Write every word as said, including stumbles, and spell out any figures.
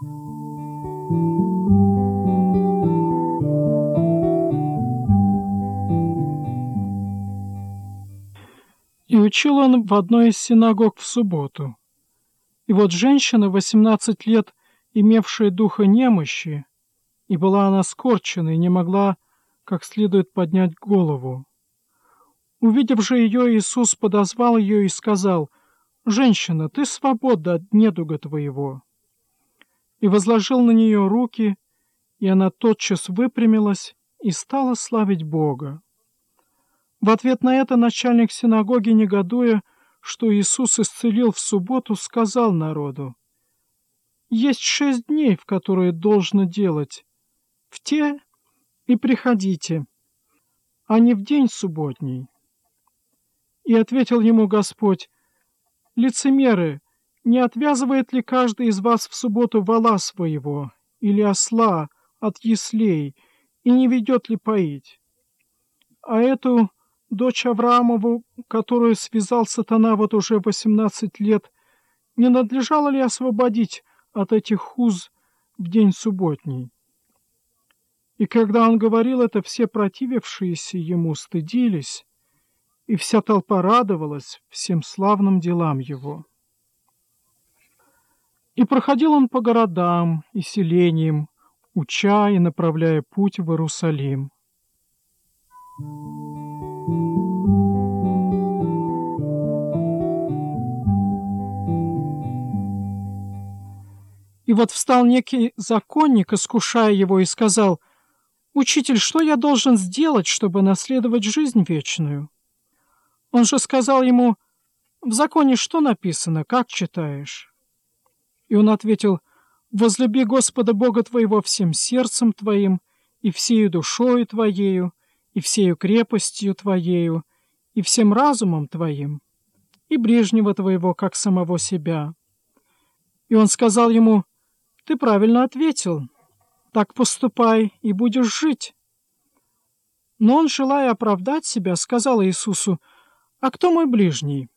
И учил он в одной из синагог в субботу. И вот женщина, восемнадцать лет, имевшая духа немощи, и была она скорчена, и не могла как следует поднять голову. Увидев же ее, Иисус подозвал ее и сказал: «Женщина, ты свободна от недуга твоего». И возложил на нее руки, и она тотчас выпрямилась и стала славить Бога. В ответ на это начальник синагоги, негодуя, что Иисус исцелил в субботу, сказал народу: «Есть шесть дней, в которые должно делать. В те и приходите, а не в день субботний». И ответил ему Господь: «Лицемеры, не отвязывает ли каждый из вас в субботу вола своего или осла от яслей, и не ведет ли поить? А эту дочь Авраамову, которую связал сатана вот уже восемнадцать лет, не надлежало ли освободить от этих уз в день субботний?» И когда он говорил это, все противившиеся ему стыдились, и вся толпа радовалась всем славным делам его. И проходил он по городам и селениям, уча и направляя путь в Иерусалим. И вот встал некий законник, искушая его, и сказал: «Учитель, что я должен сделать, чтобы наследовать жизнь вечную?» Он же сказал ему: «В законе что написано, как читаешь?» И он ответил: «Возлюби Господа Бога твоего всем сердцем твоим, и всею душою твоею, и всею крепостью твоею, и всем разумом твоим, и ближнего твоего, как самого себя». И он сказал ему: «Ты правильно ответил, так поступай, и будешь жить». Но он, желая оправдать себя, сказал Иисусу: «А кто мой ближний?»